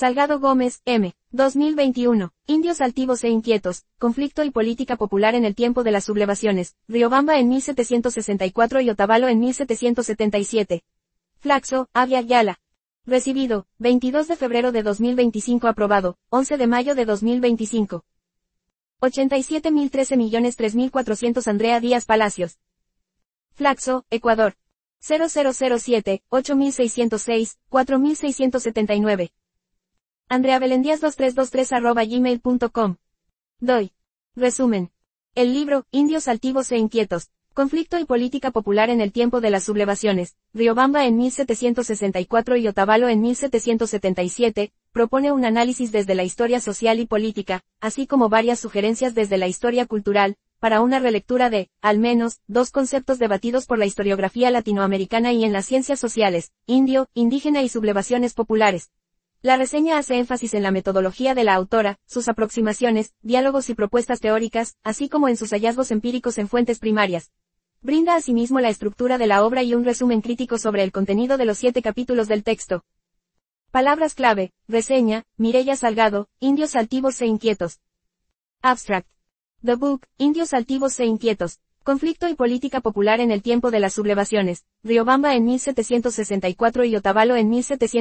Salgado Gómez, M. 2021. Indios altivos e inquietos, conflicto y política popular en el tiempo de las sublevaciones, Riobamba en 1764 y Otavalo en 1777. Flaxo, Avia Yala. Recibido, 22 de febrero de 2025. Aprobado, 11 de mayo de 2025. 87.013.003.400. Andrea Díaz Palacios. Flaxo, Ecuador. 0007, 8606, 4679. andreabelendías2323@gmail.com. Doy. Resumen. El libro, Indios altivos e inquietos, conflicto y política popular en el tiempo de las sublevaciones, Riobamba en 1764 y Otavalo en 1777, propone un análisis desde la historia social y política, así como varias sugerencias desde la historia cultural, para una relectura de, al menos, dos conceptos debatidos por la historiografía latinoamericana y en las ciencias sociales, indio, indígena y sublevaciones populares. La reseña hace énfasis en la metodología de la autora, sus aproximaciones, diálogos y propuestas teóricas, así como en sus hallazgos empíricos en fuentes primarias. Brinda asimismo la estructura de la obra y un resumen crítico sobre el contenido de los 7 capítulos del texto. Palabras clave, reseña, Mireya Salgado, Indios altivos e inquietos. Abstract. The Book, Indios altivos e inquietos. Conflicto y política popular en el tiempo de las sublevaciones, Riobamba en 1764 y Otavalo en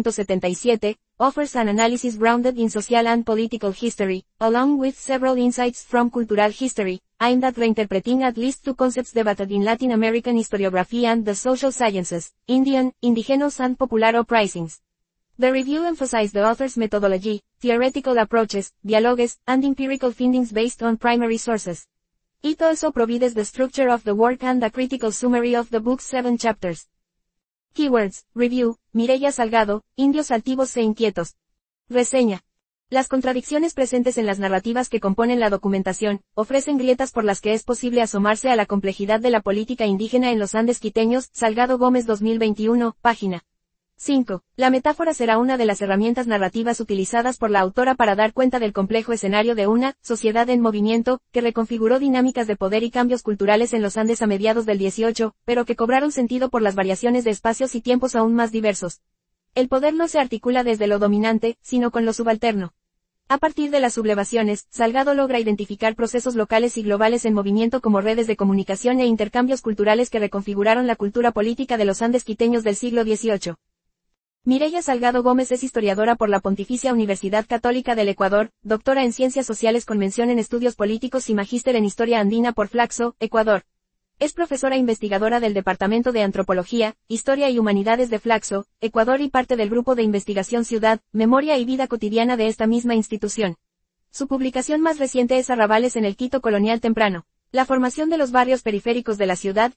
1777, offers an analysis grounded in social and political history, along with several insights from cultural history, aimed at reinterpreting at least two concepts debated in Latin American historiography and the social sciences, Indian, indigenous and popular uprisings. The review emphasized the author's methodology, theoretical approaches, dialogues, and empirical findings based on primary sources. It also provides the structure of the work and a critical summary of the book's 7 chapters. Keywords, Review, Mireya Salgado, Indios altivos e inquietos. Reseña. Las contradicciones presentes en las narrativas que componen la documentación, ofrecen grietas por las que es posible asomarse a la complejidad de la política indígena en los Andes quiteños, Salgado Gómez 2021, página 5. La metáfora será una de las herramientas narrativas utilizadas por la autora para dar cuenta del complejo escenario de una sociedad en movimiento, que reconfiguró dinámicas de poder y cambios culturales en los Andes a mediados del 18, pero que cobraron sentido por las variaciones de espacios y tiempos aún más diversos. El poder no se articula desde lo dominante, sino con lo subalterno. A partir de las sublevaciones, Salgado logra identificar procesos locales y globales en movimiento como redes de comunicación e intercambios culturales que reconfiguraron la cultura política de los Andes quiteños del siglo XVIII. Mireya Salgado Gómez es historiadora por la Pontificia Universidad Católica del Ecuador, doctora en Ciencias Sociales con mención en Estudios Políticos y magíster en Historia Andina por Flaxo, Ecuador. Es profesora investigadora del Departamento de Antropología, Historia y Humanidades de Flaxo, Ecuador y parte del grupo de investigación Ciudad, Memoria y Vida Cotidiana de esta misma institución. Su publicación más reciente es Arrabales en el Quito Colonial Temprano. La formación de los barrios periféricos de la ciudad,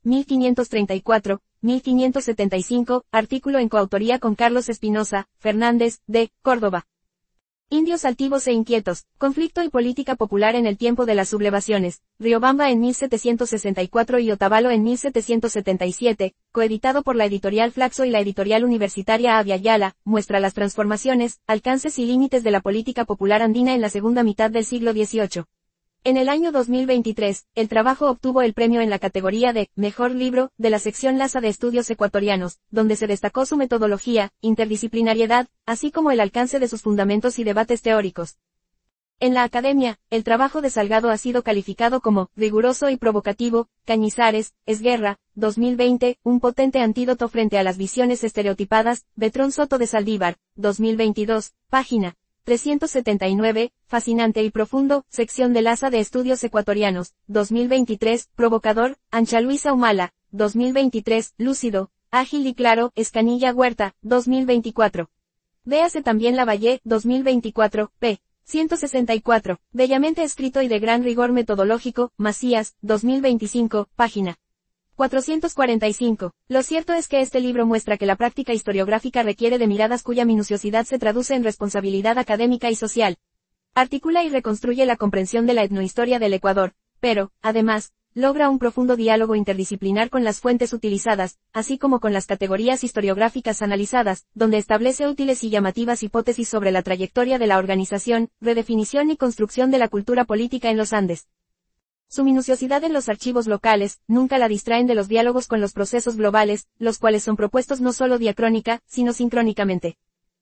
1534-1575, artículo en coautoría con Carlos Espinosa, Fernández, de Córdoba. Indios altivos e inquietos, conflicto y política popular en el tiempo de las sublevaciones, Riobamba en 1764 y Otavalo en 1777, coeditado por la editorial Flaxo y la editorial universitaria Avia Yala, muestra las transformaciones, alcances y límites de la política popular andina en la segunda mitad del siglo XVIII. En el año 2023, el trabajo obtuvo el premio en la categoría de Mejor Libro, de la sección LASA de Estudios Ecuatorianos, donde se destacó su metodología, interdisciplinariedad, así como el alcance de sus fundamentos y debates teóricos. En la academia, el trabajo de Salgado ha sido calificado como riguroso y provocativo. Cañizares, Esguerra, 2020, un potente antídoto frente a las visiones estereotipadas. Betrón Soto de Saldívar, 2022, página 379, fascinante y profundo, sección de LASA de Estudios Ecuatorianos, 2023, provocador, Ancha Luisa Humala, 2023, lúcido, ágil y claro, Escanilla Huerta, 2024. Véase también Lavalle, 2024, p. 164, bellamente escrito y de gran rigor metodológico, Macías, 2025, página 445. Lo cierto es que este libro muestra que la práctica historiográfica requiere de miradas cuya minuciosidad se traduce en responsabilidad académica y social. Articula y reconstruye la comprensión de la etnohistoria del Ecuador, pero, además, logra un profundo diálogo interdisciplinar con las fuentes utilizadas, así como con las categorías historiográficas analizadas, donde establece útiles y llamativas hipótesis sobre la trayectoria de la organización, redefinición y construcción de la cultura política en los Andes. Su minuciosidad en los archivos locales, nunca la distraen de los diálogos con los procesos globales, los cuales son propuestos no solo diacrónica, sino sincrónicamente.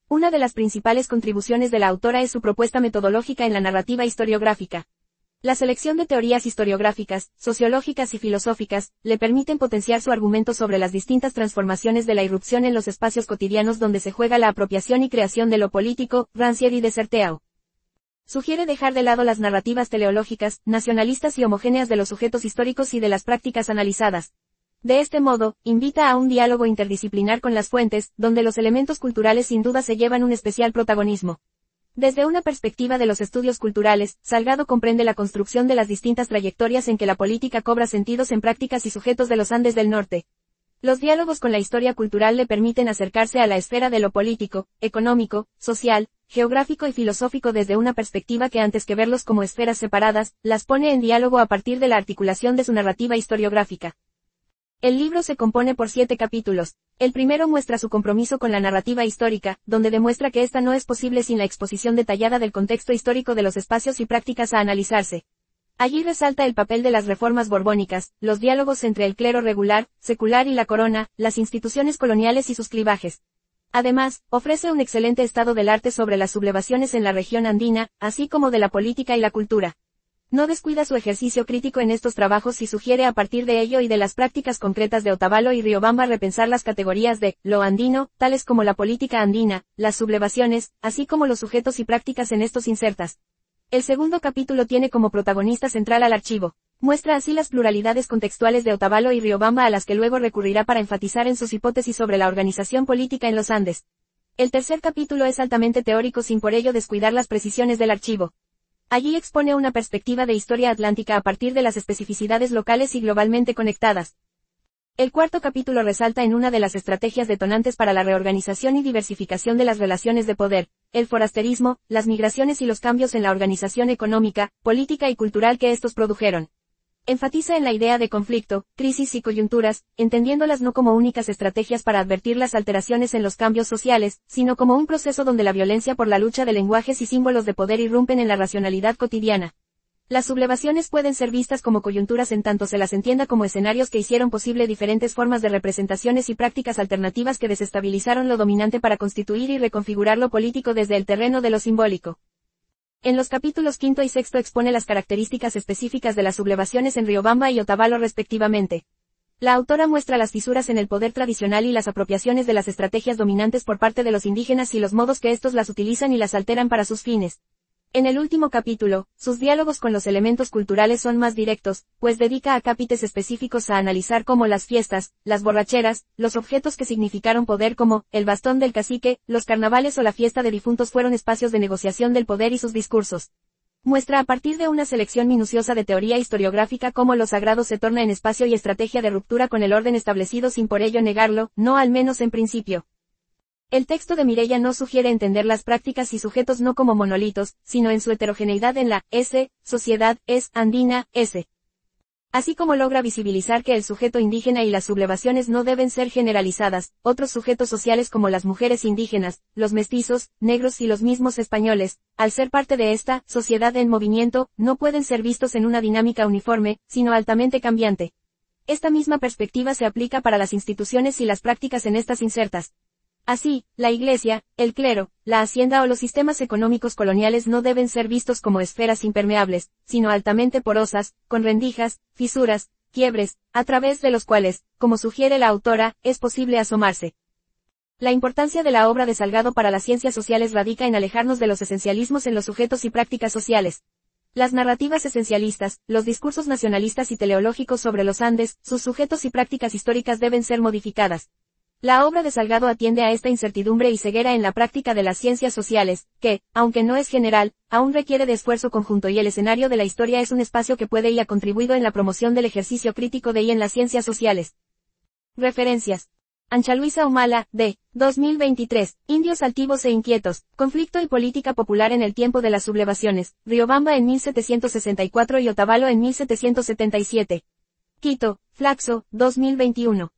Una de las principales contribuciones de la autora es su propuesta metodológica en la narrativa historiográfica. La selección de teorías historiográficas, sociológicas y filosóficas, le permiten potenciar su argumento sobre las distintas transformaciones de la irrupción en los espacios cotidianos donde se juega la apropiación y creación de lo político, Rancière y Desserteau. Sugiere dejar de lado las narrativas teleológicas, nacionalistas y homogéneas de los sujetos históricos y de las prácticas analizadas. De este modo, invita a un diálogo interdisciplinar con las fuentes, donde los elementos culturales sin duda se llevan un especial protagonismo. Desde una perspectiva de los estudios culturales, Salgado comprende la construcción de las distintas trayectorias en que la política cobra sentidos en prácticas y sujetos de los Andes del Norte. Los diálogos con la historia cultural le permiten acercarse a la esfera de lo político, económico, social, geográfico y filosófico desde una perspectiva que antes que verlos como esferas separadas, las pone en diálogo a partir de la articulación de su narrativa historiográfica. El libro se compone por 7 capítulos. El primero muestra su compromiso con la narrativa histórica, donde demuestra que esta no es posible sin la exposición detallada del contexto histórico de los espacios y prácticas a analizarse. Allí resalta el papel de las reformas borbónicas, los diálogos entre el clero regular, secular y la corona, las instituciones coloniales y sus clivajes. Además, ofrece un excelente estado del arte sobre las sublevaciones en la región andina, así como de la política y la cultura. No descuida su ejercicio crítico en estos trabajos y sugiere a partir de ello y de las prácticas concretas de Otavalo y Riobamba repensar las categorías de lo andino, tales como la política andina, las sublevaciones, así como los sujetos y prácticas en estos insertas. El segundo capítulo tiene como protagonista central al archivo. Muestra así las pluralidades contextuales de Otavalo y Riobamba a las que luego recurrirá para enfatizar en sus hipótesis sobre la organización política en los Andes. El tercer capítulo es altamente teórico sin por ello descuidar las precisiones del archivo. Allí expone una perspectiva de historia atlántica a partir de las especificidades locales y globalmente conectadas. El cuarto capítulo resalta en una de las estrategias detonantes para la reorganización y diversificación de las relaciones de poder, el forasterismo, las migraciones y los cambios en la organización económica, política y cultural que estos produjeron. Enfatiza en la idea de conflicto, crisis y coyunturas, entendiéndolas no como únicas estrategias para advertir las alteraciones en los cambios sociales, sino como un proceso donde la violencia por la lucha de lenguajes y símbolos de poder irrumpen en la racionalidad cotidiana. Las sublevaciones pueden ser vistas como coyunturas en tanto se las entienda como escenarios que hicieron posible diferentes formas de representaciones y prácticas alternativas que desestabilizaron lo dominante para constituir y reconfigurar lo político desde el terreno de lo simbólico. En los capítulos quinto y sexto expone las características específicas de las sublevaciones en Riobamba y Otavalo respectivamente. La autora muestra las fisuras en el poder tradicional y las apropiaciones de las estrategias dominantes por parte de los indígenas y los modos que estos las utilizan y las alteran para sus fines. En el último capítulo, sus diálogos con los elementos culturales son más directos, pues dedica acápites específicos a analizar cómo las fiestas, las borracheras, los objetos que significaron poder como el bastón del cacique, los carnavales o la fiesta de difuntos fueron espacios de negociación del poder y sus discursos. Muestra a partir de una selección minuciosa de teoría historiográfica cómo lo sagrado se torna en espacio y estrategia de ruptura con el orden establecido sin por ello negarlo, no al menos en principio. El texto de Mireia no sugiere entender las prácticas y sujetos no como monolitos, sino en su heterogeneidad en la sociedad andina. Así como logra visibilizar que el sujeto indígena y las sublevaciones no deben ser generalizadas, otros sujetos sociales como las mujeres indígenas, los mestizos, negros y los mismos españoles, al ser parte de esta sociedad en movimiento, no pueden ser vistos en una dinámica uniforme, sino altamente cambiante. Esta misma perspectiva se aplica para las instituciones y las prácticas en estas insertas. Así, la Iglesia, el clero, la hacienda o los sistemas económicos coloniales no deben ser vistos como esferas impermeables, sino altamente porosas, con rendijas, fisuras, quiebres, a través de los cuales, como sugiere la autora, es posible asomarse. La importancia de la obra de Salgado para las ciencias sociales radica en alejarnos de los esencialismos en los sujetos y prácticas sociales. Las narrativas esencialistas, los discursos nacionalistas y teleológicos sobre los Andes, sus sujetos y prácticas históricas deben ser modificadas. La obra de Salgado atiende a esta incertidumbre y ceguera en la práctica de las ciencias sociales, que, aunque no es general, aún requiere de esfuerzo conjunto y el escenario de la historia es un espacio que puede y ha contribuido en la promoción del ejercicio crítico de y en las ciencias sociales. Referencias. Ancha Luisa Humala, d. 2023, Indios altivos e inquietos, conflicto y política popular en el tiempo de las sublevaciones, Riobamba en 1764 y Otavalo en 1777. Quito, Flaxo, 2021.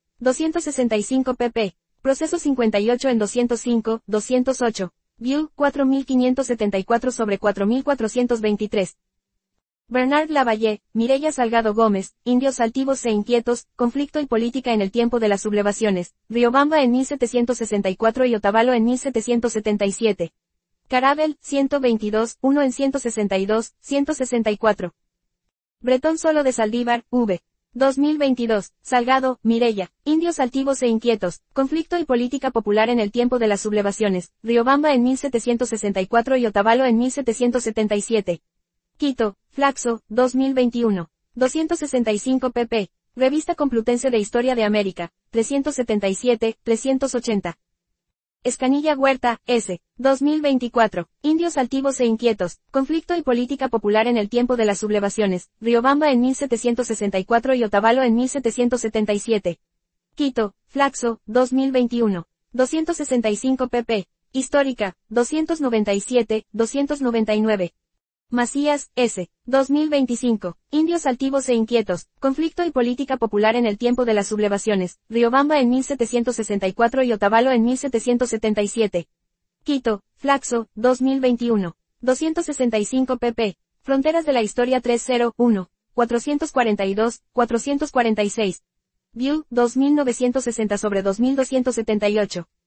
265 pp. Proceso 58 en 205, 208. View, 4574 sobre 4423. Bernard Lavalle, Mireya Salgado Gómez, Indios altivos e inquietos, conflicto y política en el tiempo de las sublevaciones, Riobamba en 1764 y Otavalo en 1777. Carabel, 122, 1 en 162, 164. Bretón Solo de Saldívar, v. 2022, Salgado, Mireya, Indios altivos e inquietos, conflicto y política popular en el tiempo de las sublevaciones, Riobamba en 1764 y Otavalo en 1777. Quito, Flaxo, 2021. 265 pp. Revista Complutense de Historia de América, 377, 380. Escanilla Huerta, S. 2024. Indios altivos e inquietos, conflicto y política popular en el tiempo de las sublevaciones, Riobamba en 1764 y Otavalo en 1777. Quito, Flaxo, 2021. 265 pp. Histórica, 297, 299. Macías, S. 2025. Indios altivos e inquietos, conflicto y política popular en el tiempo de las sublevaciones, Riobamba en 1764 y Otavalo en 1777. Quito, Flaxo, 2021. 265 pp. Fronteras de la Historia 301, 442, 446. View, 2960 sobre 2278.